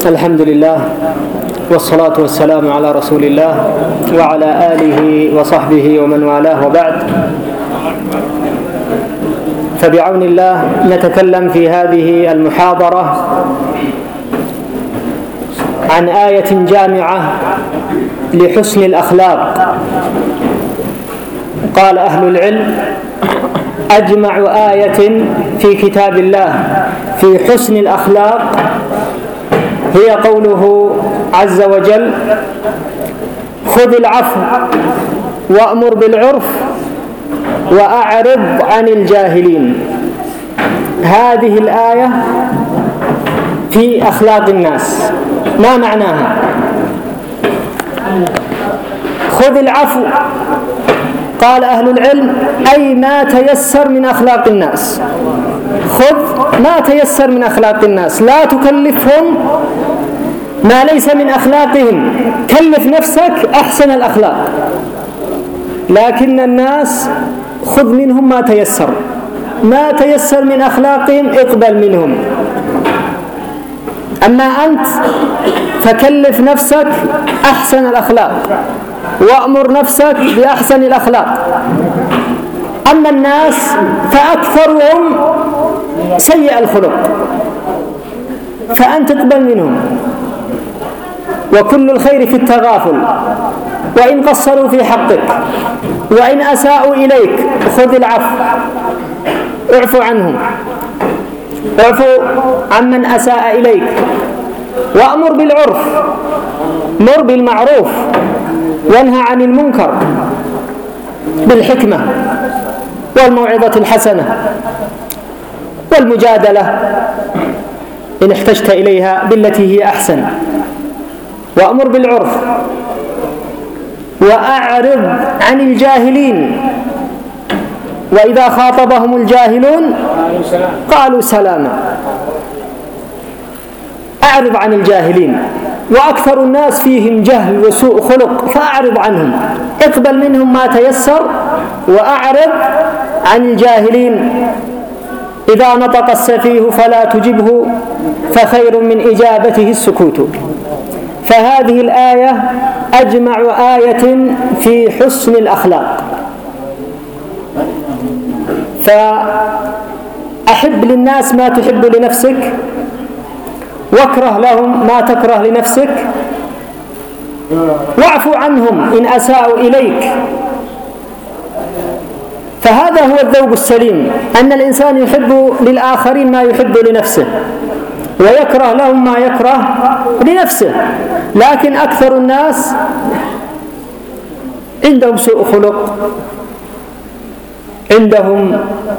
الحمد لله والصلاة والسلام على رسول الله وعلى آله وصحبه ومن والاه، وبعد. فبعون الله نتكلم في هذه المحاضرة عن آية جامعة لحسن الأخلاق. قال أهل العلم: أجمع آية في كتاب الله في حسن الأخلاق هي قوله عز وجل: خذ العفو وأمر بالعرف وأعرض عن الجاهلين. هذه الآية في أخلاق الناس. ما معناها؟ خذ العفو، قال أهل العلم: أي ما تيسر من أخلاق الناس. خذ ما تيسر من أخلاق الناس، لا تكلفهم ما ليس من أخلاقهم، كلف نفسك أحسن الأخلاق، لكن الناس خذ منهم ما تيسر، ما تيسر من أخلاقهم اقبل منهم. أما أنت فكلف نفسك أحسن الأخلاق وأمر نفسك بأحسن الأخلاق. أما الناس فأكثرهم سيء الخلق، فأنت تقبل منهم. وكل الخير في التغافل، وإن قصروا في حقك وإن أساءوا إليك خذ العفو، اعفو عنهم، اعفو عمن أساء إليك، وأمر بالعرف، مر بالمعروف وانهى عن المنكر بالحكمة والموعظة الحسنة والمجادلة إن احتجت إليها بالتي هي أحسن. وأمر بالعرف وأعرض عن الجاهلين، وإذا خاطبهم الجاهلون قالوا سلاما. أعرض عن الجاهلين، وأكثر الناس فيهم جهل وسوء خلق، فأعرض عنهم، اقبل منهم ما تيسر وأعرض عن الجاهلين. إذا نطق السفيه فلا تجبه، فخير من إجابته السكوت. فهذه الآية أجمع آية في حسن الأخلاق. فأحب للناس ما تحب لنفسك، واكره لهم ما تكره لنفسك، واعفو عنهم إن أساءوا إليك. فهذا هو الذوق السليم، أن الإنسان يحب للآخرين ما يحب لنفسه، ويكره لهم ما يكره لنفسه. لكن أكثر الناس عندهم سوء خلق، عندهم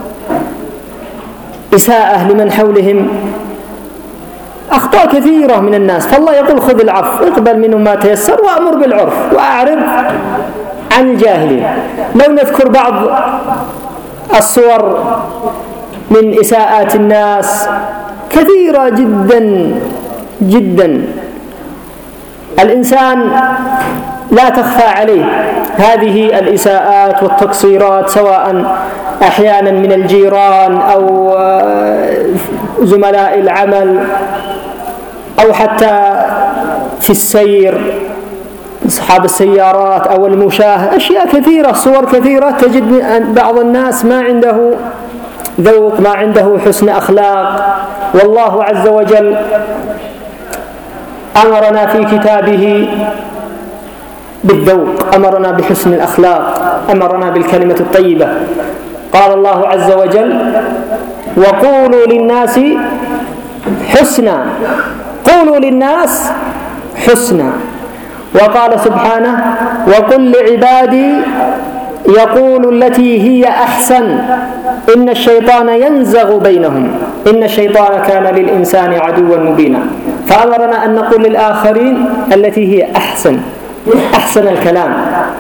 إساءة لمن حولهم، أخطاء كثيرة من الناس. فالله يقول: خذ العفو، اقبل منهم ما تيسر وأمر بالعرف وأعرض عن الجاهلين. لو نذكر بعض الصور من إساءات الناس كثيرة جدا جدا، الإنسان لا تخفى عليه هذه الإساءات والتقصيرات، سواء أحيانا من الجيران أو زملاء العمل أو حتى في السير، أصحاب السيارات أو المشاة. أشياء كثيرة، صور كثيرة، تجد بعض الناس ما عنده ذوق، ما عنده حسن أخلاق. والله عز وجل أمرنا في كتابه بالذوق، أمرنا بحسن الأخلاق، أمرنا بالكلمة الطيبة. قال الله عز وجل: وقولوا للناس حسنا، قولوا للناس حسنا. وقال سبحانه: وقل لعبادي يقولوا التي هي أحسن إن الشيطان ينزغ بينهم إن الشيطان كان للإنسان عدوا مبينا. فأمرنا أن نقول للآخرين التي هي أحسن الكلام.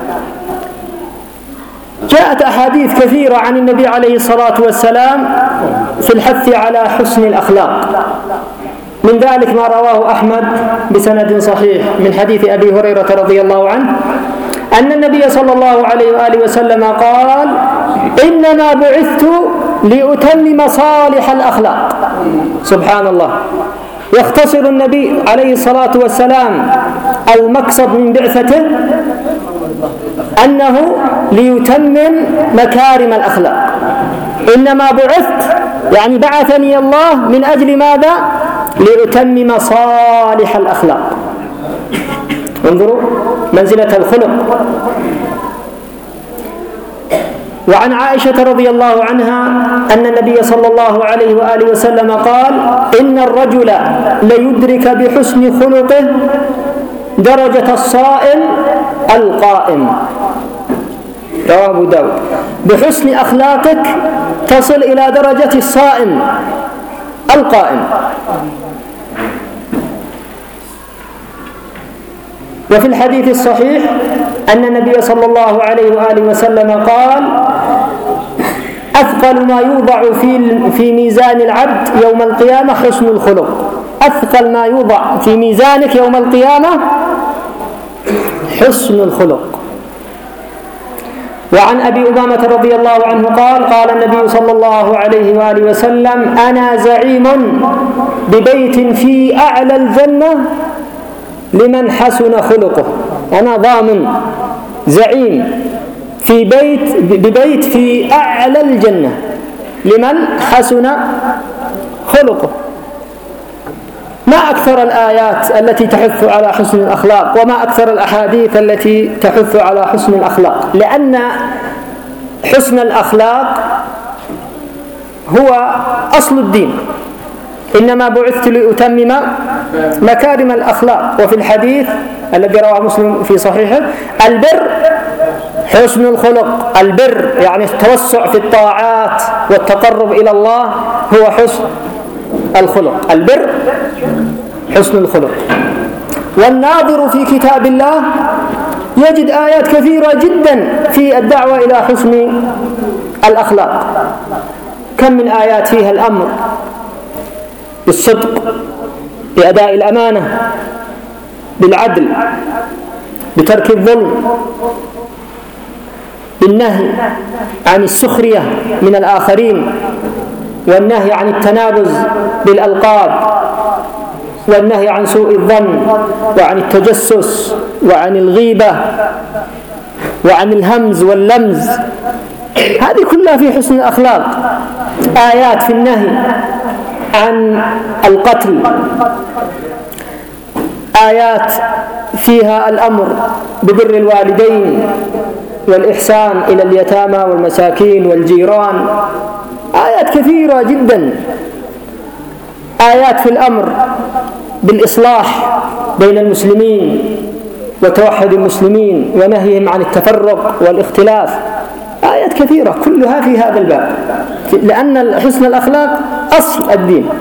جاءت أحاديث كثيرة عن النبي عليه الصلاة والسلام في الحث على حسن الأخلاق. من ذلك ما رواه أحمد بسند صحيح من حديث أبي هريرة رضي الله عنه أن النبي صلى الله عليه وآله وسلم قال: إنما بعثت لأتمم صالح الأخلاق. سبحان الله، يختصر النبي عليه الصلاة والسلام المقصد من بعثته أنه ليتمم مكارم الأخلاق. إنما بعثت يعني بعثني الله من أجل ماذا؟ لأتمم صالح الأخلاق. انظروا منزلة الخلق. وعن عائشة رضي الله عنها أن النبي صلى الله عليه وآله وسلم قال: إن الرجل ليدرك بحسن خلقه درجة الصائم القائم. رواه أبو داود. بحسن أخلاقك تصل إلى درجة الصائم القائم. وفي الحديث الصحيح أن النبي صلى الله عليه وآله وسلم قال: أثقل ما يوضع في ميزان العبد يوم القيامة حسن الخلق. أثقل ما يوضع في ميزانك يوم القيامة حسن الخلق. وعن أبي أمامة رضي الله عنه قال: قال النبي صلى الله عليه وآله وسلم: أنا زعيم ببيت في أعلى الجنة لمن حسن خلقه. أنا ضامن زعيم في ببيت في أعلى الجنة لمن حسن خلقه. ما أكثر الآيات التي تحث على حسن الأخلاق، وما أكثر الأحاديث التي تحث على حسن الأخلاق، لأن حسن الأخلاق هو أصل الدين. إنما بعثت لأتمم مكارم الأخلاق. وفي الحديث الذي رواه مسلم في صحيحه: البر حسن الخلق. البر يعني التوسع في الطاعات والتقرب إلى الله هو حسن الخلق. البر حسن الخلق. والناظر في كتاب الله يجد آيات كثيرة جدا في الدعوة إلى حسن الأخلاق. كم من آيات فيها الأمر بالصدق، بأداء الأمانة، بالعدل، بترك الظلم، بالنهي عن السخرية من الآخرين، والنهي عن التنابز بالألقاب، والنهي عن سوء الظن، وعن التجسس، وعن الغيبة، وعن الهمز واللمز. هذه كلها في حسن الأخلاق. آيات في النهي عن القتل، آيات فيها الأمر ببر الوالدين والإحسان إلى اليتامى والمساكين والجيران. آيات كثيرة جدا. آيات في الأمر بالإصلاح بين المسلمين وتوحد المسلمين ونهيهم عن التفرق والاختلاف. آيات كثيرة كلها في هذا الباب، لأن حسن الأخلاق أصل الدين.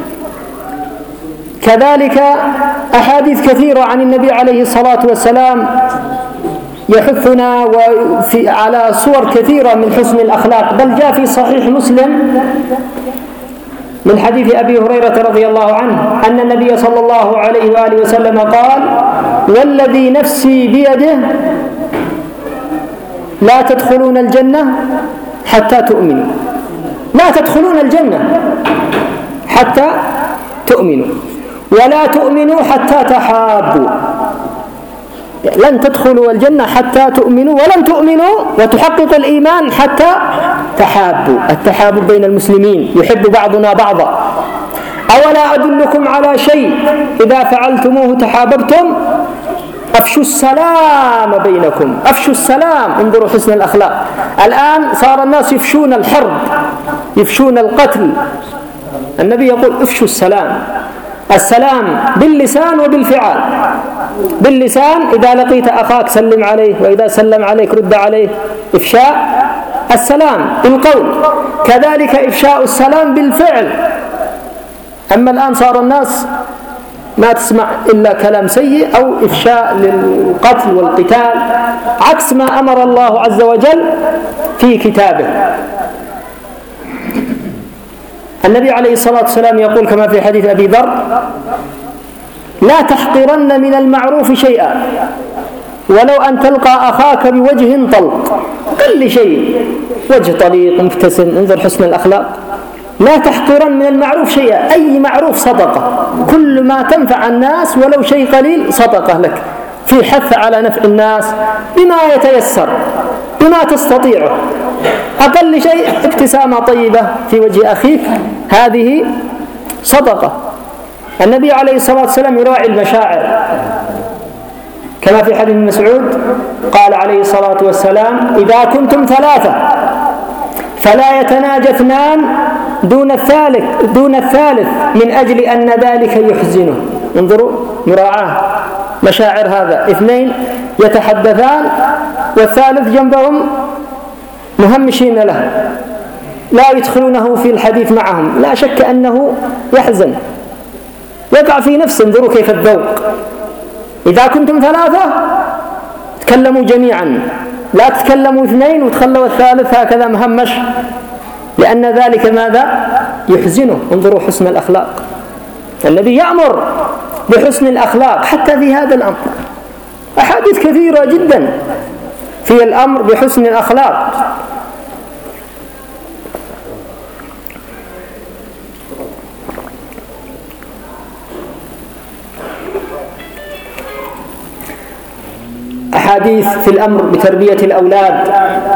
كذلك أحاديث كثيرة عن النبي عليه الصلاة والسلام يحثنا على صور كثيرة من حسن الأخلاق. بل جاء في صحيح مسلم من حديث أبي هريرة رضي الله عنه أن النبي صلى الله عليه وآله وسلم قال: والذي نفسي بيده لا تدخلون الجنة حتى تؤمنوا. لا تدخلون الجنة حتى تؤمنوا، ولا تؤمنوا حتى تحابوا. لن تدخلوا الجنة حتى تؤمنوا، ولن تؤمنوا وتحققوا الإيمان حتى تحابوا. التحاب بين المسلمين، يحب بعضنا بعضا. أولا أدلكم على شيء إذا فعلتموه تحاببتم؟ أفشوا السلام بينكم. أفشوا السلام. انظروا حسن الأخلاق. الآن صار الناس يفشون الحرب، يفشون القتل. النبي يقول: افشوا السلام. السلام باللسان وبالفعل. باللسان إذا لقيت أخاك سلم عليه، وإذا سلم عليك رد عليه. إفشاء السلام بالقول، كذلك إفشاء السلام بالفعل. أما الآن صار الناس ما تسمع إلا كلام سيء أو إفشاء للقتل والقتال، عكس ما أمر الله عز وجل في كتابه. النبي عليه الصلاة والسلام يقول كما في حديث أبي ذر: لا تحقرن من المعروف شيئا ولو أن تلقى أخاك بوجه طلق. كل شيء وجه طليق مبتسم. انظر حسن الأخلاق. لا تحقرن من المعروف شيئا، أي معروف صدقة، كل ما تنفع الناس ولو شيء قليل صدقة لك، في حث على نفع الناس بما يتيسر بما تستطيعه. أقل شيء ابتسامة طيبة في وجه أخيك، هذه صدقة. النبي عليه الصلاة والسلام يراعي المشاعر، كما في حديث مسعود قال عليه الصلاة والسلام: إذا كنتم ثلاثة فلا يتناجى اثنان دون الثالث من أجل أن ذلك يحزنه. انظروا مراعاة مشاعر هذا، اثنين يتحدثان والثالث جنبهم مهمشين له، لا يدخلونه في الحديث معهم، لا شك أنه يحزن، يقع في نفسه. انظروا كيف الذوق. إذا كنتم ثلاثة تكلموا جميعا، لا تتكلموا اثنين وتخلوا الثالث هكذا مهمش، لأن ذلك ماذا؟ يحزنه. انظروا حسن الأخلاق، النبي يأمر بحسن الأخلاق حتى في هذا الأمر. أحاديث كثيرة جدا في الأمر بحسن الأخلاق. أحاديث في الأمر بتربية الأولاد: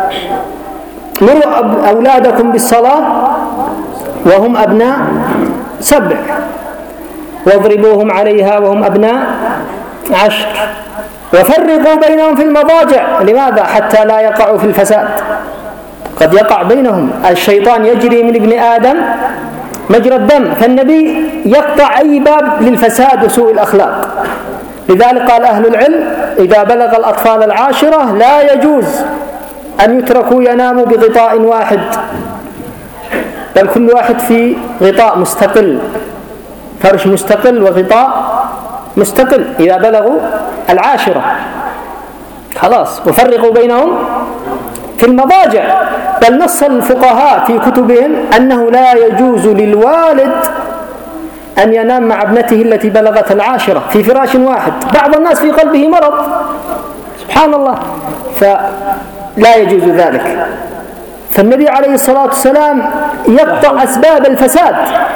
مروا أولادكم بالصلاة وهم أبناء 7، واضربوهم عليها وهم أبناء 10، وفرقوا بينهم في المضاجع. لماذا؟ حتى لا يقعوا في الفساد، قد يقع بينهم. الشيطان يجري من ابن آدم مجرى الدم، فالنبي يقطع أي باب للفساد وسوء الأخلاق. لذلك قال أهل العلم: إذا بلغ الأطفال 10 لا يجوز أن يتركوا يناموا بغطاء واحد، بل كل واحد في غطاء مستقل، فرش مستقل وغطاء مستقل. إذا بلغوا 10 خلاص. وفرقوا بينهم في المضاجع، بل نص الفقهاء في كتبهم أنه لا يجوز للوالد أن ينام مع ابنته التي بلغت 10 في فراش واحد. بعض الناس في قلبه مرض سبحان الله، فلا يجوز ذلك. فالنبي عليه الصلاة والسلام يقطع أسباب الفساد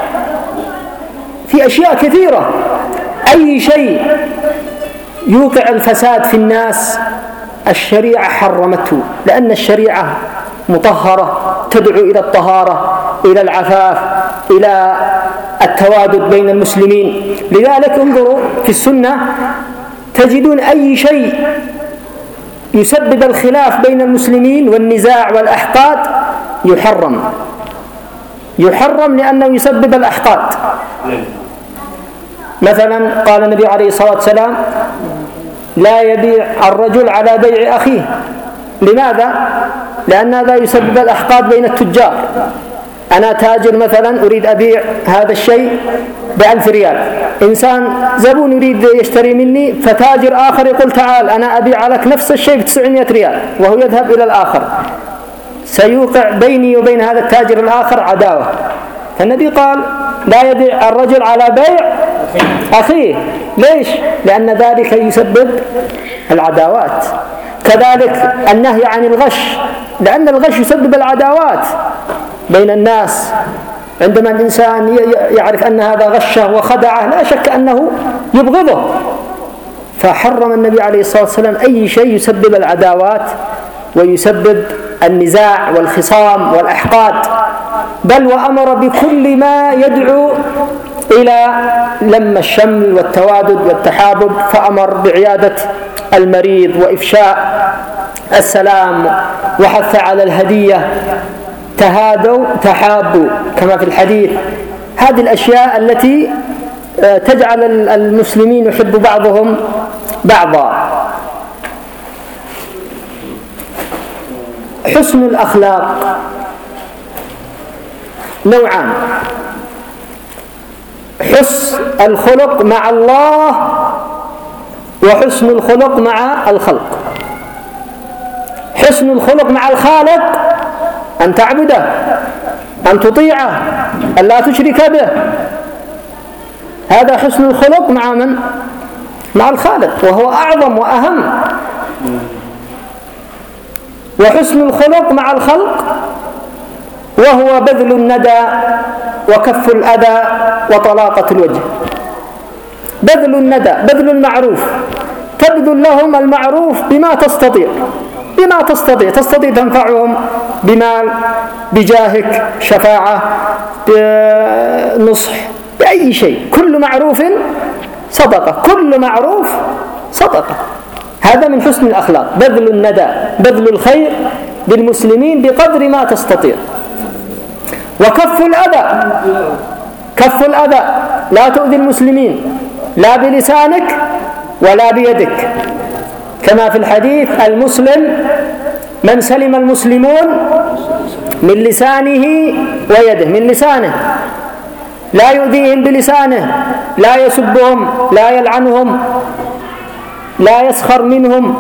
في أشياء كثيرة. أي شيء يوقع الفساد في الناس الشريعة حرمته، لأن الشريعة مطهرة تدعو إلى الطهارة، إلى العفاف، إلى التوادد بين المسلمين. لذلك انظروا في السنة تجدون أي شيء يسبب الخلاف بين المسلمين والنزاع والأحقاد يحرم لأنه يسبب الأحقاد. مثلا قال النبي عليه الصلاة والسلام: لا يبيع الرجل على بيع أخيه. لماذا؟ لأن هذا يسبب الأحقاد بين التجار. أنا تاجر مثلا أريد أبيع هذا الشيء ب1000 ريال، إنسان زبون يريد يشتري مني، فتاجر آخر يقول: تعال أنا أبيع لك نفس الشيء ب900 ريال، وهو يذهب إلى الآخر، سيوقع بيني وبين هذا التاجر الآخر عداوة. فالنبي قال: لا يبيع الرجل على بيع أخيه. ليش؟ لأن ذلك يسبب العداوات. كذلك النهي عن الغش، لأن الغش يسبب العداوات بين الناس. عندما الإنسان يعرف أن هذا غشه وخدعه لا شك أنه يبغضه. فحرم النبي عليه الصلاة والسلام أي شيء يسبب العداوات ويسبب النزاع والخصام والأحقاد، بل وأمر بكل ما يدعو إلى لم الشمل والتوادد والتحابب. فأمر بعيادة المريض وإفشاء السلام، وحث على الهدية، تهادوا تحابوا كما في الحديث. هذه الأشياء التي تجعل المسلمين يحب بعضهم بعضا. حسن الأخلاق نوعان: حسن الخلق مع الله وحسن الخلق مع الخلق. حسن الخلق مع الخالق أن تعبده، أن تطيعه، أن لا تشرك به، هذا حسن الخلق مع من؟ مع الخالق، وهو أعظم وأهم. وحسن الخلق مع الخلق وهو بذل الندى وكف الأذى وطلاقة الوجه. بذل الندى، بذل المعروف، تبذل لهم المعروف بما تستطيع، تستطيع تنفعهم بمال، بجاهك، شفاعة، بنصح، بأي شيء. كل معروف صدقة، كل معروف صدقة. هذا من حسن الأخلاق، بذل الندى، بذل الخير للمسلمين بقدر ما تستطيع. وكف الأذى، كف الأذى، لا تؤذي المسلمين لا بلسانك ولا بيدك، كما في الحديث: المسلم من سلم المسلمون من لسانه ويده. من لسانه، لا يؤذيهم بلسانه، لا يسبهم، لا يلعنهم، لا يسخر منهم.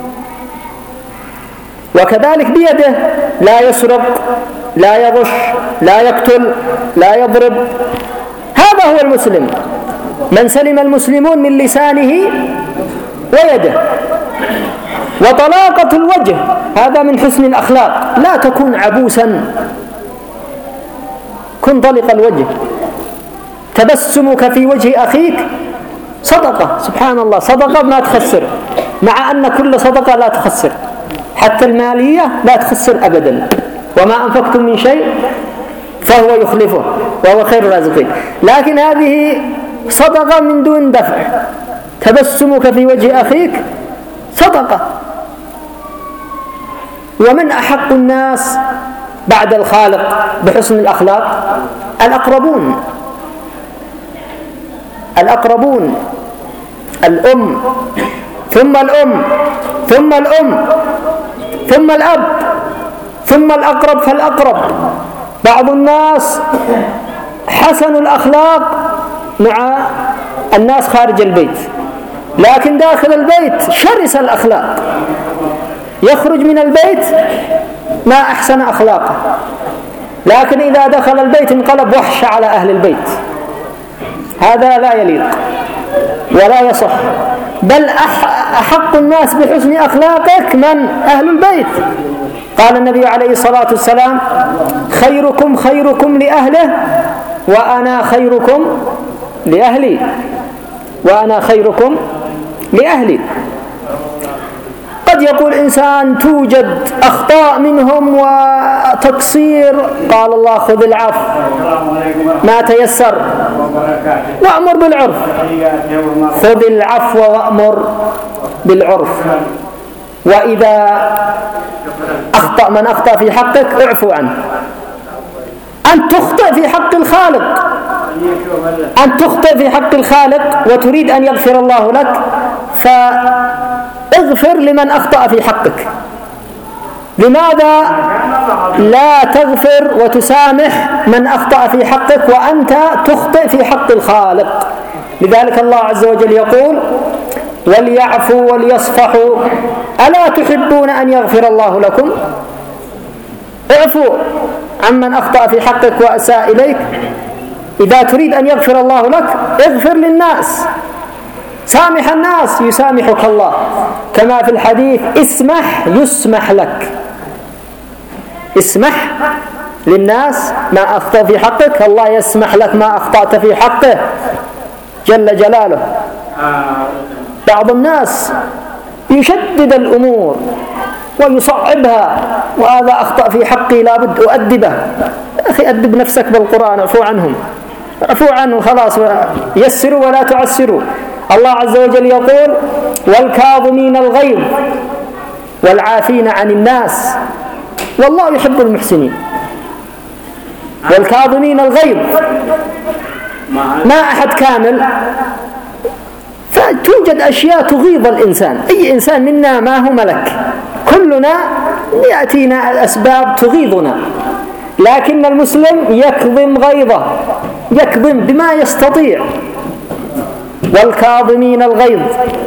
وكذلك بيده، لا يسرق، لا يغش، لا يقتل، لا يضرب. هذا هو المسلم، من سلم المسلمون من لسانه ويده. وطلاقة الوجه، هذا من حسن الأخلاق، لا تكون عبوسا، كن طلق الوجه. تبسمك في وجه أخيك صدقة، سبحان الله، صدقة ما تخسر، مع أن كل صدقة لا تخسر، حتى المالية لا تخسر أبدا. وما أنفقتم من شيء فهو يخلفه وهو خير الرازقين. لكن هذه صدقة من دون دفع. تبسمك في وجه أخيك صدقة. ومن أحق الناس بعد الخالق بحسن الأخلاق؟ الأقربون، الأقربون، الأم، ثم الأم، ثم الأم، ثم الأب، ثم الأقرب فالأقرب. بعض الناس حسن الأخلاق مع الناس خارج البيت، لكن داخل البيت شرس الأخلاق، يخرج من البيت ما أحسن أخلاقه، لكن إذا دخل البيت انقلب وحش على أهل البيت. هذا لا يليق ولا يصح، بل أحق الناس بحسن أخلاقك من أهل البيت. قال النبي عليه الصلاة والسلام: خيركم خيركم لأهله وأنا خيركم لأهلي، وأنا خيركم لأهلي. قد يقول إنسان توجد أخطاء منهم وتقصير، قال الله: خذ العفو ما تيسر وأمر بالعرف. خذ العفو وأمر بالعرف. وإذا أخطأ من أخطأ في حقك اعفو عنه. أن تخطئ في حق الخالق، أن تخطئ في حق الخالق وتريد أن يغفر الله لك، فاغفر لمن أخطأ في حقك. لماذا لا تغفر وتسامح من أخطأ في حقك وأنت تخطئ في حق الخالق؟ لذلك الله عز وجل يقول: وليعفوا وليصفحوا ألا تحبون أن يغفر الله لكم؟ اعفوا عمن أخطأ في حقك وأساء إليك. إذا تريد أن يغفر الله لك اغفر للناس، سامح الناس يسامحك الله، كما في الحديث: اسمح يسمح لك. اسمح للناس ما أخطأ في حقك، الله يسمح لك ما أخطأت في حقه جل جلاله. بعض الناس يشدد الأمور ويصعبها، وهذا أخطأ في حقي لابد أؤدبه. يا أخي أدب نفسك بالقرآن، اعفو عنهم، اعفو عنه خلاص، يسروا ولا تعسروا. الله عز وجل يقول: والكاظمين الغيظ والعافين عن الناس والله يحب المحسنين. والكاظمين الغيظ، ما أحد كامل، فتوجد أشياء تغيظ الإنسان. أي إنسان منا ما هو ملك، كلنا يأتينا الأسباب تغيظنا، لكن المسلم يكظم غيظه، يكظم بما يستطيع. والكاظمين الغيظ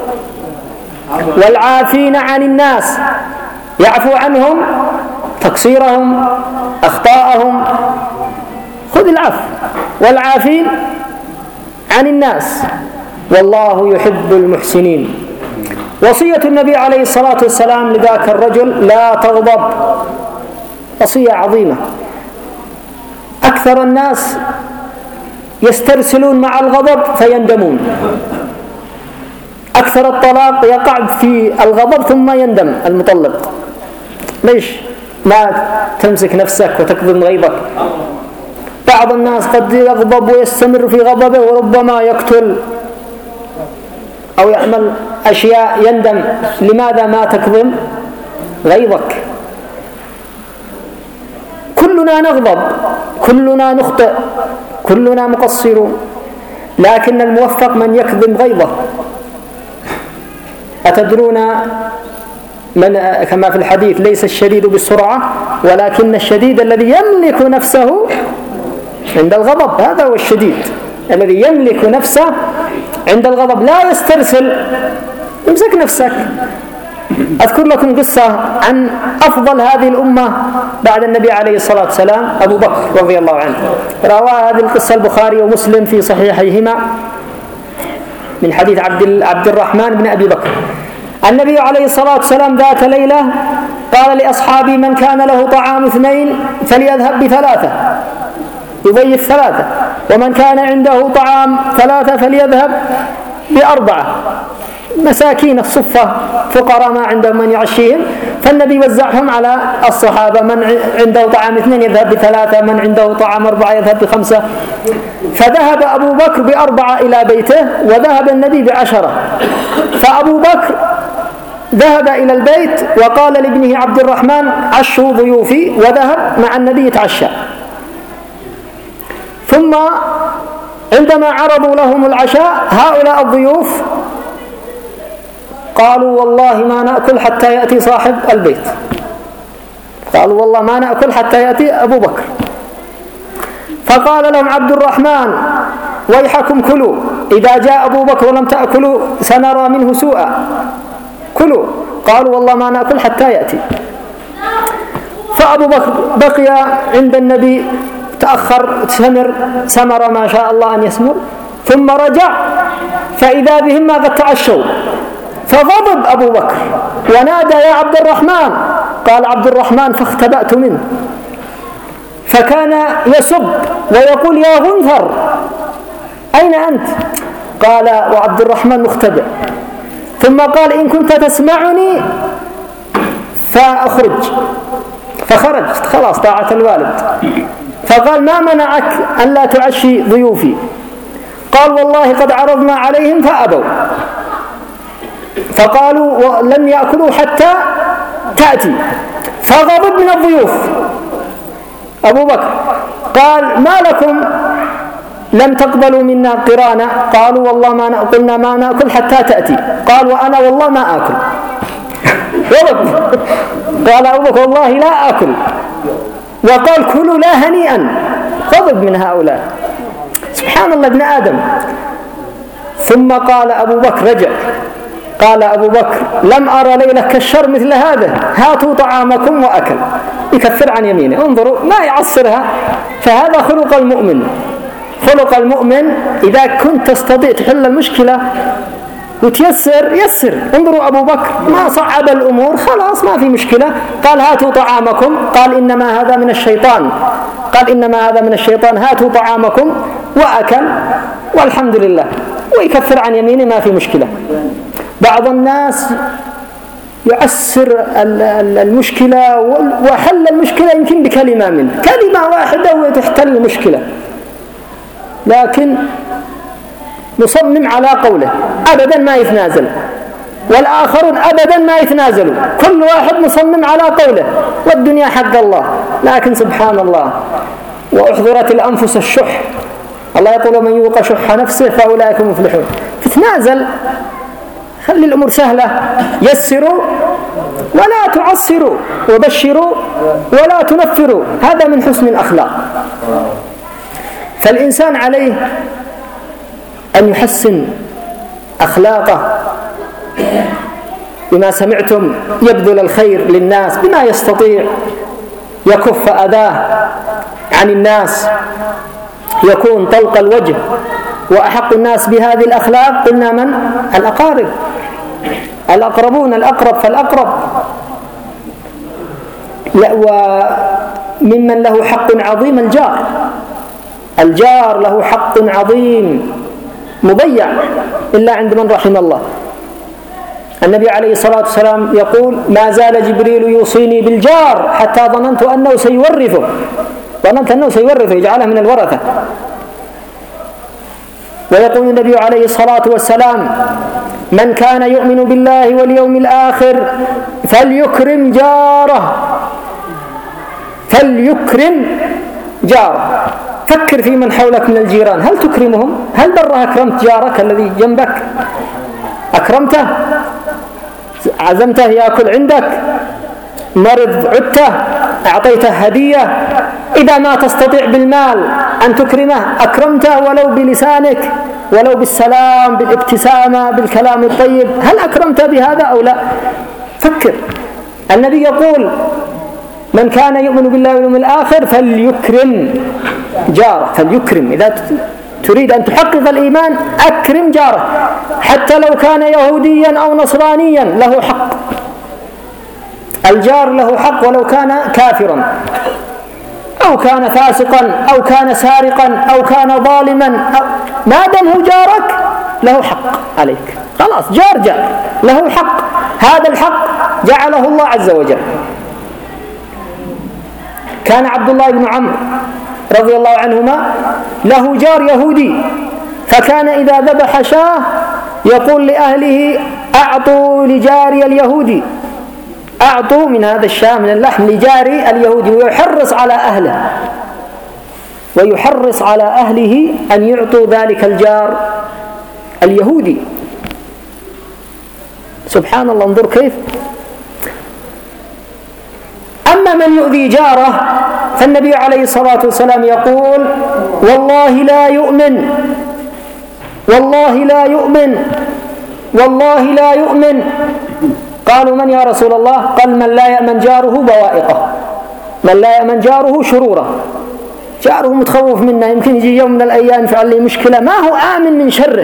والعافين عن الناس، يعفو عنهم تقصيرهم أخطاءهم، خذ العفو. والعافين عن الناس والله يحب المحسنين. وصية النبي عليه الصلاة والسلام لذاك الرجل: لا تغضب، وصية عظيمة. أكثر الناس يسترسلون مع الغضب فيندمون. أكثر الطلاق يقع في الغضب ثم يندم المطلق. ليش ما تمسك نفسك وتكظم غيظك؟ بعض الناس قد يغضب ويستمر في غضبه وربما يقتل أو يعمل أشياء يندم. لماذا ما تكظم غيظك؟ كلنا نغضب، كلنا نخطئ، كلنا مقصرون، لكن الموفق من يكظم غيظه. أتدرون من كما في الحديث ليس الشديد بالسرعة ولكن الشديد الذي يملك نفسه عند الغضب. هذا هو الشديد الذي يملك نفسه عند الغضب، لا يسترسل. امسك نفسك. أذكر لكم قصة عن أفضل هذه الأمة بعد النبي عليه الصلاة والسلام، أبو بكر رضي الله عنه. روى هذه القصة البخاري ومسلم في صحيحيهما من حديث عبد الرحمن بن أبي بكر. النبي عليه الصلاة والسلام ذات ليلة قال لأصحابه: من كان له طعام 2 فليذهب ب3، يضيف 3، ومن كان عنده طعام 3 فليذهب ب4. مساكين الصفة فقراء ما عندهم من يعشيهم، فالنبي وزعهم على الصحابة: من عنده طعام 2 يذهب ب3، من عنده طعام 4 يذهب ب5. فذهب أبو بكر ب4 إلى بيته، وذهب النبي ب10. فأبو بكر ذهب إلى البيت وقال لابنه عبد الرحمن: عشوا ضيوفي، وذهب مع النبي يتعشى. ثم عندما عرضوا لهم العشاء هؤلاء الضيوف قالوا: والله ما نأكل حتى يأتي صاحب البيت. قالوا: والله ما نأكل حتى يأتي أبو بكر. فقال لهم عبد الرحمن: ويحكم كلوا، إذا جاء أبو بكر ولم تأكلوا سنرى منه سوءا، كلوا. قالوا: والله ما نأكل حتى يأتي. فأبو بكر بقي عند النبي، تأخر، سمر ما شاء الله أن يسمر، ثم رجع فإذا بهم ما قد تعشوا. فغضب أبو بكر ونادى: يا عبد الرحمن. قال عبد الرحمن: فاختبأت منه. فكان يسب ويقول: يا غنفر أين أنت؟ قال وعبد الرحمن مختبئ. ثم قال: إن كنت تسمعني فأخرج. فخرج، خلاص طاعة الوالد. فقال: ما منعك أن لا تعشي ضيوفي؟ قال: والله قد عرضنا عليهم فأبوا، فقالوا لن يأكلوا حتى تأتي. فغضب من الضيوف أبو بكر، قال: ما لكم لم تقبلوا منا قرانا؟ قالوا: والله ما قلنا ما نأكل حتى تأتي. قال: وأنا والله ما آكل. غضب. قال أبو بكر: والله لا آكل. وقال: كلوا لا هنيئا. غضب من هؤلاء، سبحان الله، ابن آدم. ثم قال أبو بكر، رجع قال أبو بكر: لم أرى ليلة كالشر مثل هذا، هاتوا طعامكم وأكل. يكفر عن يمينه، انظروا ما يعصرها. فهذا خلق المؤمن. خلق المؤمن إذا كنت تستطيع تحل المشكلة وتيسر يسر. انظروا أبو بكر ما صعب الأمور، خلاص ما في مشكلة. قال: هاتوا طعامكم. قال: إنما هذا من الشيطان. قال: إنما هذا من الشيطان، هاتوا طعامكم، وأكل والحمد لله، ويكفر عن يمينه ما في مشكلة. بعض الناس يؤثر المشكلة وحل المشكلة يمكن بكلمة منه، كلمة واحدة وتحتل المشكلة، لكن مصمم على قوله أبدا ما يتنازل، والآخرون أبدا ما يتنازلوا، كل واحد مصمم على قوله، والدنيا حق الله. لكن سبحان الله، وأحضرت الأنفس الشح، الله يقول: من يوق شح نفسه فأولئك هم المفلحون. تتنازل، خلي الأمور سهلة، يسروا ولا تعسروا، وبشروا ولا تنفروا. هذا من حسن الأخلاق. فالإنسان عليه أن يحسن أخلاقه بما سمعتم، يبذل الخير للناس بما يستطيع، يكف أذاه عن الناس، يكون طلق الوجه. وأحق الناس بهذه الأخلاق قلنا من؟ الأقارب، الأقربون، الأقرب فالأقرب. وممن له حق عظيم الجار. الجار له حق عظيم مضيع إلا عند من رحم الله. النبي عليه الصلاة والسلام يقول: ما زال جبريل يوصيني بالجار حتى ظننت أنه سيورثه يجعله من الورثة. ويقول النبي عليه الصلاة والسلام: من كان يؤمن بالله واليوم الآخر فليكرم جاره. فكر في من حولك من الجيران، هل تكرمهم؟ هل برا أكرمت جارك الذي جنبك؟ أكرمته؟ عزمته يأكل عندك؟ مرض عدته؟ أعطيته هدية؟ إذا ما تستطيع بالمال أن تكرمه أكرمته ولو بلسانك، ولو بالسلام، بالابتسامة، بالكلام الطيب. هل أكرمته بهذا أو لا؟ فكر. النبي يقول: من كان يؤمن بالله واليوم الآخر فليكرم جاره. فليكرم، إذا تريد أن تحقق الإيمان أكرم جاره حتى لو كان يهوديا أو نصرانيا له حق. الجار له حق ولو كان كافرا أو كان فاسقا أو كان سارقا أو كان ظالما، ما دام هو جارك له حق عليك. خلاص، جار له حق. هذا الحق جعله الله عز وجل. كان عبد الله بن عمرو رضي الله عنهما له جار يهودي، فكان إذا ذبح شاة يقول لأهله: أعطوا لجاري اليهودي، أعطوا من هذا الشاة من اللحم لجاري اليهودي. ويحرص على أهله أن يعطوا ذلك الجار اليهودي. سبحان الله، انظر كيف. أما من يؤذي جاره فالنبي عليه الصلاة والسلام يقول: والله لا يؤمن، والله لا يؤمن، والله لا يؤمن. قالوا: من يا رسول الله؟ قال: من لا يأمن جاره بوائقه، من لا يأمن جاره شروره. جاره متخوف منه، يمكن يجي يوم من الأيام يفعل لي مشكلة، ما هو آمن من شره،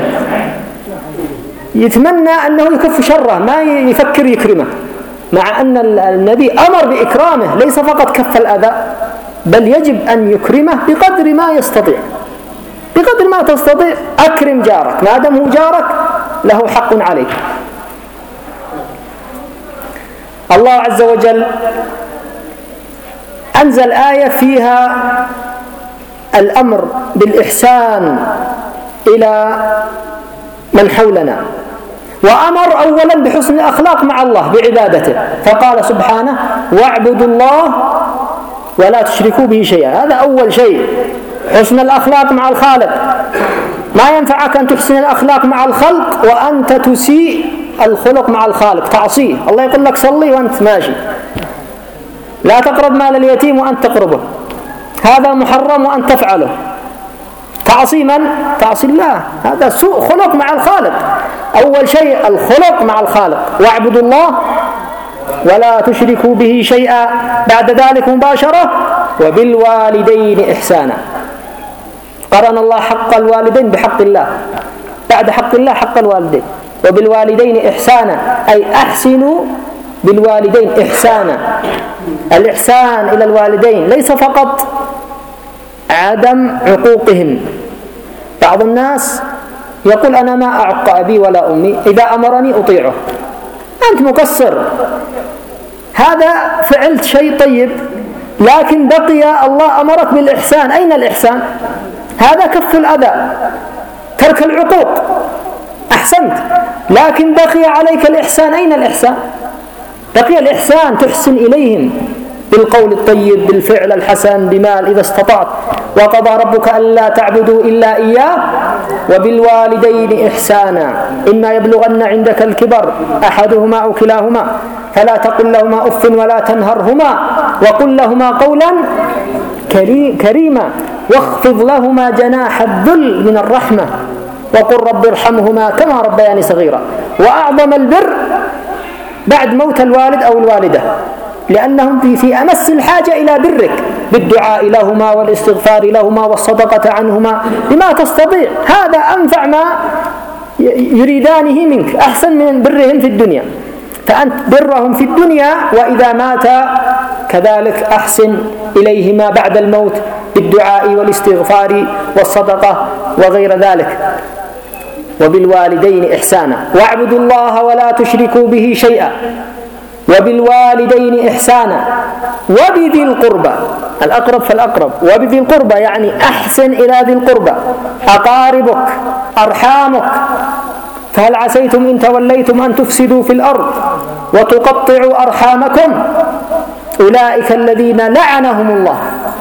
يتمنى أنه يكف شره، ما يفكر يكرمه، مع أن النبي أمر بإكرامه، ليس فقط كف الأذى، بل يجب أن يكرمه بقدر ما يستطيع. بقدر ما تستطيع أكرم جارك، ما دام هو جارك له حق عليك. الله عز وجل أنزل آية فيها الأمر بالإحسان إلى من حولنا، وأمر أولا بحسن الأخلاق مع الله بعبادته، فقال سبحانه: واعبدوا الله ولا تشركوا به شيئا. هذا أول شيء، حسن الأخلاق مع الخالق. ما ينفعك أن تحسن الأخلاق مع الخلق وأنت تسيء الخلق مع الخالق، تعصيه. الله يقول لك صلي وأنت ماشي، لا تقرب مال اليتيم وأنت تقربه، هذا محرم وأنت تفعله. تعصي من؟ تعصي الله، هذا سوء خلق مع الخالق. أول شيء الخلق مع الخالق، واعبدوا الله ولا تشركوا به شيئا. بعد ذلك مباشرة: وبالوالدين إحسانا. قرن الله حق الوالدين بحق الله، بعد حق الله حق الوالدين. وبالوالدين إحسانا أي أحسنوا بالوالدين إحسانا. الإحسان إلى الوالدين ليس فقط عدم عقوقهم. بعض الناس يقول: أنا ما أعق أبي ولا أمي، إذا أمرني أطيعه. أنت مقصر، هذا فعلت شيء طيب، لكن بقي الله أمرك بالإحسان. أين الإحسان؟ هذا كف الأذى، ترك العقوق، أحسنت، لكن بقي عليك الإحسان. أين الإحسان؟ بقي الإحسان، تحسن إليهم بالقول الطيب، بالفعل الحسن، بمال إذا استطعت. وقضى ربك ألا تعبدوا إلا إياه وبالوالدين إحسانا إما يبلغن عندك الكبر أحدهما أو كلاهما فلا تقل لهما أف ولا تنهرهما وقل لهما قولا كريما واخفض لهما جناح الذل من الرحمة وقل رب ارحمهما كما ربياني صغيرا. وأعظم البر بعد موت الوالد أو الوالدة، لأنهم في أمس الحاجة إلى برك بالدعاء لهما والاستغفار لهما والصدقة عنهما بما تستطيع. هذا أنفع ما يريدانه منك، أحسن من برهم في الدنيا. فأنت برهم في الدنيا، وإذا مات كذلك أحسن إليهما بعد الموت بالدعاء والاستغفار والصدقة وغير ذلك. وبالوالدين إحسانا واعبدوا الله ولا تشركوا به شيئا وبالوالدين إحسانا وبذي القربى، الأقرب فالأقرب، وبذي القربى يعني أحسن إلى ذي القربى، أقاربك، أرحامك. فهل عسيتم إن توليتم أن تفسدوا في الأرض وتقطعوا أرحامكم أولئك الذين لعنهم الله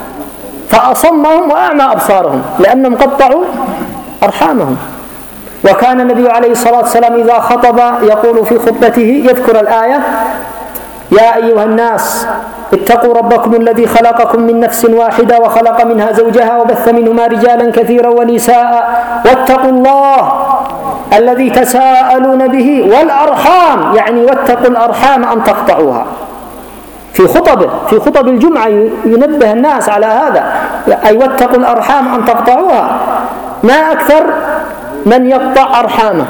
فأصمهم وأعمى أبصارهم لأنهم قطعوا أرحامهم. وكان النبي عليه الصلاة والسلام إذا خطب يقول في خطبته يذكر الآية: يا أيها الناس اتقوا ربكم الذي خلقكم من نفس واحدة وخلق منها زوجها وبث منهما رجالا كثيرا ونساء واتقوا الله الذي تساءلون به والأرحام، يعني واتقوا الأرحام أن تقطعوها. في خطب الجمعة ينبه الناس على هذا، أي واتقوا الأرحام أن تقطعوها. ما أكثر من يقطع أرحامه،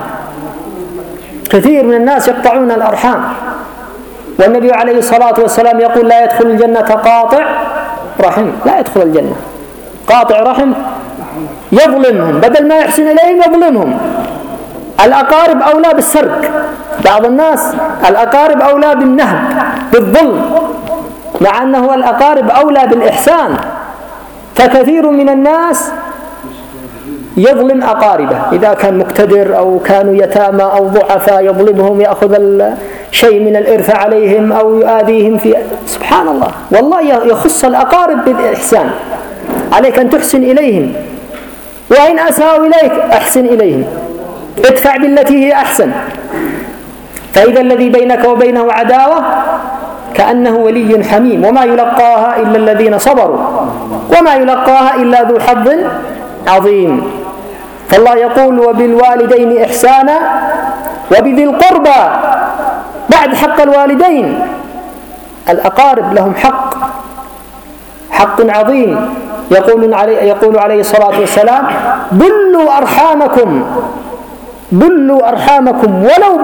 كثير من الناس يقطعون الأرحام. والنبي عليه الصلاة والسلام يقول: لا يدخل الجنة قاطع رحم، لا يدخل الجنة قاطع رحم يظلمهم، بدل ما يحسن إليهم يظلمهم. الأقارب أولى بالسرق، بعض الناس الأقارب أولى بالنهب بالظلم، مع أنه الأقارب أولى بالإحسان. فكثير من الناس يظلم أقاربه إذا كان مقتدر أو كانوا يتامى أو ضعفاء، يظلمهم، يأخذ شيء من الإرث عليهم أو يؤذيهم في. سبحان الله، والله يخص الأقارب بالإحسان، عليك أن تحسن إليهم، وإن أساءوا إليك أحسن إليهم، ادفع بالتي هي أحسن. فإذا الذي بينك وبينه عداوة كأنه ولي حميم، وما يلقاها إلا الذين صبروا وما يلقاها إلا ذو حظ عظيم. فالله يقول: وبالوالدين إحسانا وبذي القربى، بعد حق الوالدين الأقارب لهم حق عظيم. يقول عليه الصلاة والسلام: بلوا أرحامكم ولو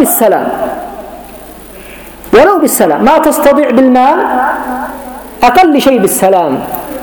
بالسلام، ما تستطيع بالمال، أقل شيء بالسلام.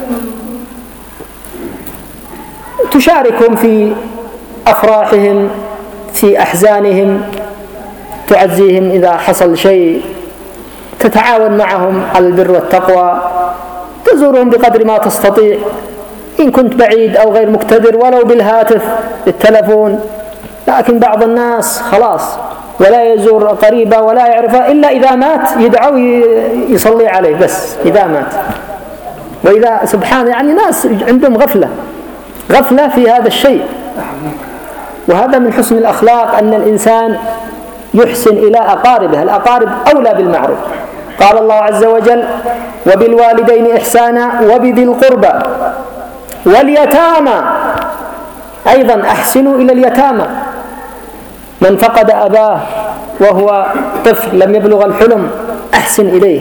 تشاركهم في أفراحهم، في أحزانهم، تعزيهم إذا حصل شيء، تتعاون معهم على البر والتقوى، تزورهم بقدر ما تستطيع إن كنت بعيد أو غير مقتدر، ولو بالهاتف بالتلفون. لكن بعض الناس خلاص ولا يزور قريبه ولا يعرفه إلا إذا مات، يدعو يصلي عليه بس إذا مات. وإذا سبحان، يعني ناس عندهم غفلة في هذا الشيء. وهذا من حسن الأخلاق أن الإنسان يحسن إلى أقاربه، الأقارب أولى بالمعروف. قال الله عز وجل: وبالوالدين إحسانا وبذي القربى واليتامى، أيضا أحسنوا إلى اليتامى. من فقد أباه وهو طفل لم يبلغ الحلم أحسن إليه،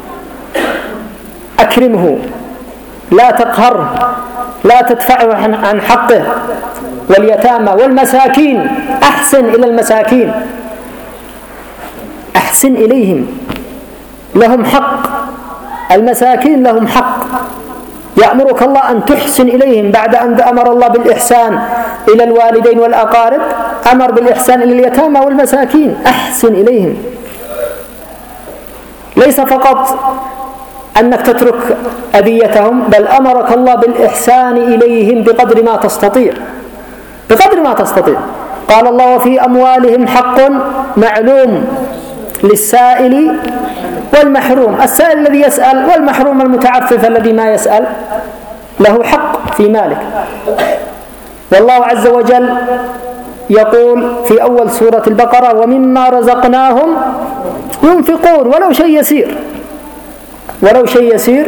أكرمه، لا تقهره، لا تدفعه عن حقه. واليتامى والمساكين، أحسن إلى المساكين، أحسن إليهم، لهم حق، المساكين لهم حق. يأمرك الله أن تحسن إليهم، بعد أن أمر الله بالإحسان إلى الوالدين والأقارب أمر بالإحسان إلى اليتامى والمساكين، أحسن إليهم. ليس فقط أنك تترك أذيتهم، بل أمرك الله بالإحسان إليهم بقدر ما تستطيع. قال الله: وفي أموالهم حق معلوم للسائل والمحروم. السائل الذي يسأل، والمحروم المتعفف الذي ما يسأل، له حق في مالك. والله عز وجل يقول في أول سورة البقرة: ومما رزقناهم ينفقون، ولو شيء يسير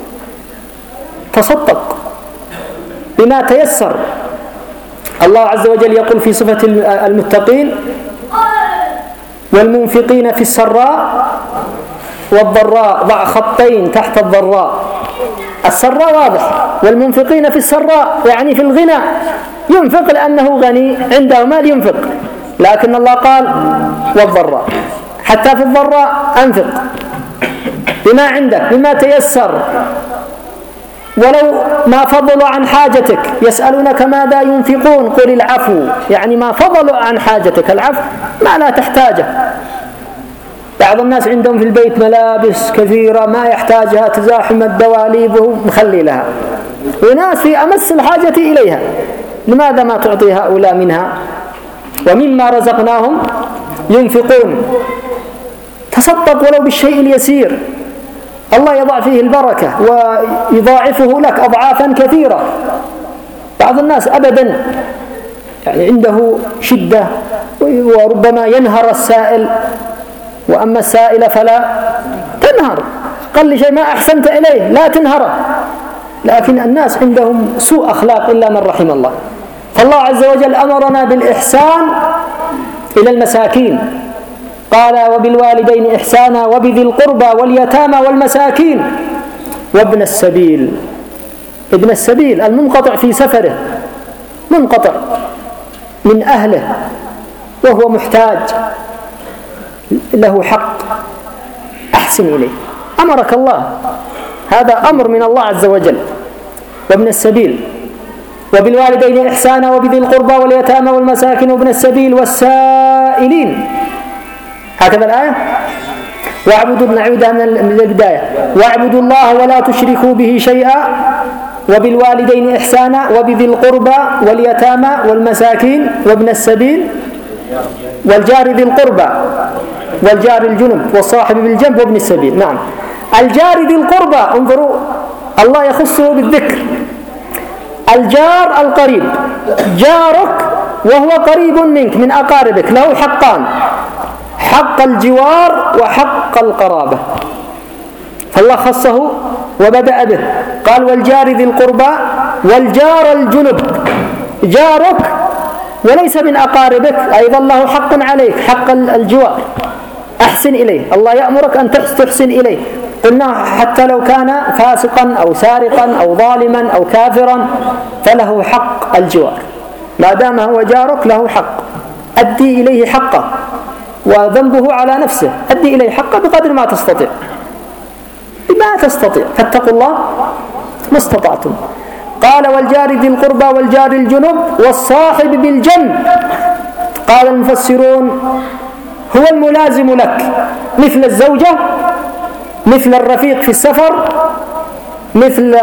تصدق بما تيسر. الله عز وجل يقول في صفة المتقين: والمنفقين في السراء والضراء، ضع خطين تحت الضراء. السراء واضح، والمنفقين في السراء يعني في الغنى، ينفق لأنه غني عنده مال ينفق، لكن الله قال والضراء، حتى في الضراء أنفق. بما عندك، بما تيسر، ولو ما فضلوا عن حاجتك. يسألونك ماذا ينفقون قل العفو، يعني ما فضلوا عن حاجتك، العفو ما لا تحتاجه. بعض الناس عندهم في البيت ملابس كثيرة ما يحتاجها، تزاحم الدواليب وهو مخلي لها، وناس في أمس الحاجة إليها. لماذا ما تعطي هؤلاء منها؟ ومما رزقناهم ينفقون. تصدق ولو بالشيء اليسير، الله يضع فيه البركة ويضاعفه لك أضعافا كثيرة. بعض الناس أبدا يعني عنده شدة وربما ينهر السائل، وأما السائل فلا تنهر، قل شيء ما أحسنت إليه لا تنهره. لكن الناس عندهم سوء أخلاق إلا من رحم الله. فالله عز وجل أمرنا بالإحسان إلى المساكين، قال وبالوالدين إحسانا وبذي القربى واليتامى والمساكين وابن السبيل. ابن السبيل المنقطع في سفره، منقطع من أهله وهو محتاج، له حق، أحسن إليه. أمرك الله، هذا أمر من الله عز وجل. وابن السبيل وبالوالدين إحسانا وبذي القربى واليتامى والمساكين وابن السبيل والسائلين. هكذا الآية. واعبدوا، نعودها من البداية، واعبدوا الله ولا تشركوا به شيئا وبالوالدين إحسانا وبذي القربى واليتامى والمساكين وابن السبيل والجار ذي القربى والجار الجنب والصاحب بالجنب وابن السبيل. نعم، الجار ذي القربى، انظروا الله يخصه بالذكر. الجار القريب، جارك وهو قريب منك من أقاربك، له حقان: حق الجوار وحق القرابة. فالله خصه وبدأ به، قال والجار ذي القربى والجار الجنب. جارك وليس من أقاربك أيضا له حق عليك، حق الجوار، أحسن إليه. الله يأمرك أن تحسن إليه. قلنا حتى لو كان فاسقا أو سارقا أو ظالما أو كافرا فله حق الجوار، ما دام هو جارك له حق. أدي إليه حقه، وذنبه على نفسه، أدي إليه حقه بقدر ما تستطيع. فاتقوا الله ما استطعتم. قال والجار ذي القربى والجار الجنب والصاحب بالجنب. قال المفسرون هو الملازم لك، مثل الزوجة، مثل الرفيق في السفر، مثل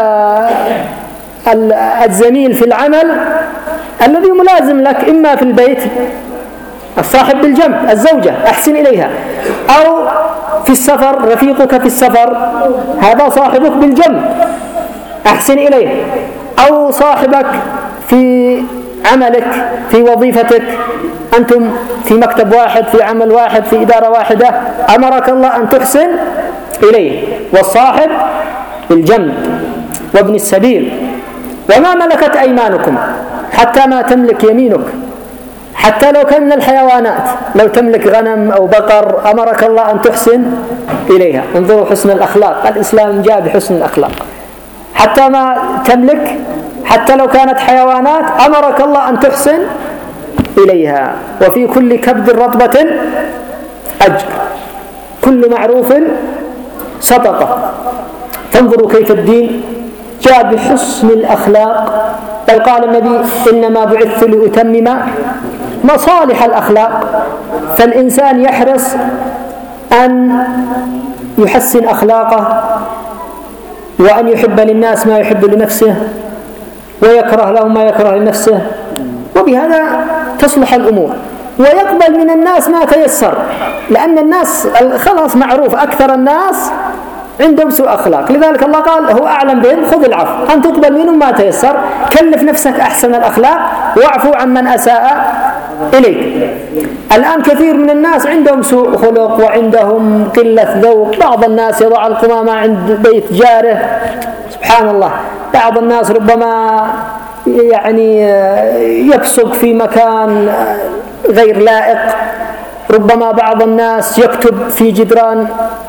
الزميل في العمل الذي ملازم لك إما في البيت. الصاحب بالجنب الزوجة أحسن إليها، أو في السفر رفيقك في السفر، هذا صاحبك بالجنب أحسن إليه. أو صاحبك في عملك، في وظيفتك، أنتم في مكتب واحد، في عمل واحد، في إدارة واحدة، أمرك الله أن تحسن إليه. والصاحب بالجنب وابن السبيل وما ملكت أيمانكم، حتى ما تملك يمينك، حتى لو كان من الحيوانات، لو تملك غنم أو بقر أمرك الله أن تحسن إليها. انظروا حسن الأخلاق، الإسلام جاء بحسن الأخلاق. حتى ما تملك، حتى لو كانت حيوانات أمرك الله أن تحسن إليها. وفي كل كبد رطبة أجر، كل معروف صدقة. تنظروا كيف الدين جاء بحسن الأخلاق. بل قال النبي إنما بعثت لأتمم مصالح الأخلاق. فالإنسان يحرص أن يحسن أخلاقه، وأن يحب للناس ما يحب لنفسه، ويكره لهم ما يكره لنفسه، وبهذا تصلح الأمور. ويقبل من الناس ما تيسر، لأن الناس خلاص معروف أكثر الناس عندهم سوء أخلاق. لذلك الله قال هو أعلم بهم خذ العفو، أن تقبل منهم ما تيسر. كلف نفسك أحسن الأخلاق واعفو عن من أساء إليك. الآن كثير من الناس عندهم سوء خلق وعندهم قلة ذوق. بعض الناس يضع القمامة عند بيت جاره، سبحان الله. بعض الناس ربما يعني يبصق في مكان غير لائق. ربما بعض الناس يكتب في جدران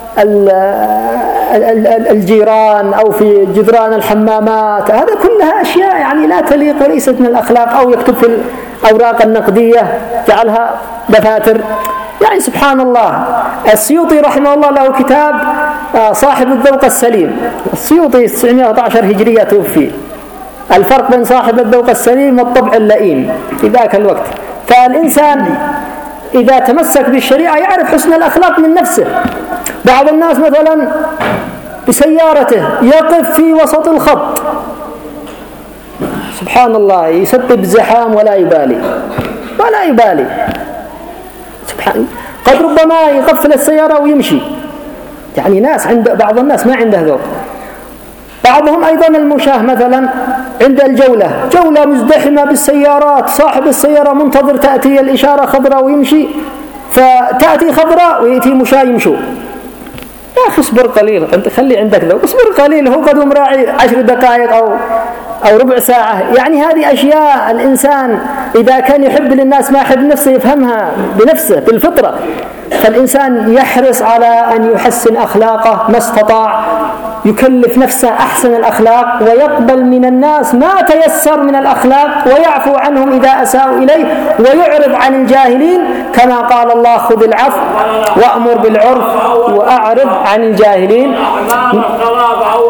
الجيران أو في جدران الحمامات. هذا كلها أشياء يعني لا تليق وليست من الأخلاق. أو يكتب في الأوراق النقدية، جعلها دفاتر. يعني سبحان الله. السيوطي رحمه الله له كتاب صاحب الذوق السليم. السيوطي 911 هجرية توفي. الفرق بين صاحب الذوق السليم والطبع اللئيم في ذاك الوقت. فالإنسان إذا تمسك بالشريعة يعرف حسن الأخلاق من نفسه. بعض الناس مثلا بسيارته يقف في وسط الخط، سبحان الله، يسبب زحام ولا يبالي سبحان. قد ربما يقفل السيارة ويمشي. يعني ناس بعض الناس ما عنده ذوق. بعضهم أيضا المشاة مثلا عند الجولة، جولة مزدحمة بالسيارات، صاحب السيارة منتظر تأتي الإشارة خضراء ويمشي، فتأتي خضراء ويأتي مشاة يمشوا. يا أخي اصبر قليل، أنت خلي عندك ذوق، اصبر قليل. هو قد مراعي 10 دقائق أو ربع ساعة. يعني هذه أشياء الإنسان إذا كان يحب للناس ما يحب نفسه يفهمها بنفسه بالفطرة. فالإنسان يحرص على أن يحسن أخلاقه ما استطاع، يكلف نفسه أحسن الأخلاق، ويقبل من الناس ما تيسر من الأخلاق، ويعفو عنهم إذا أساءوا إليه، ويعرض عن الجاهلين كما قال الله: خذ العفو وأمر بالعرف وأعرض عن الجاهلين.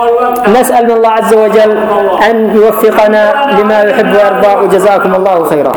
نسأل من الله عز وجل أن يوفقنا لما يحب ويرضى، وجزاكم الله خيرا.